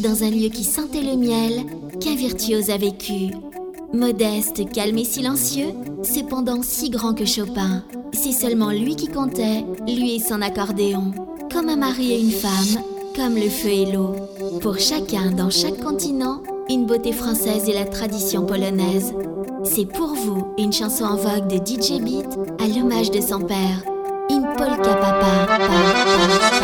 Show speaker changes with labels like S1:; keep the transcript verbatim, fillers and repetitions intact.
S1: dans un lieu qui sentait le miel, qu'un virtuose a vécu. Modeste, calme et silencieux, cependant si grand que Chopin. C'est seulement lui qui comptait, lui et son accordéon. Comme un mari et une femme, comme le feu et l'eau. Pour chacun, dans chaque continent, une beauté française et la tradition polonaise. C'est pour vous une chanson en vogue de D J Beat à l'hommage de son père. Une polka papa. Pa, pa.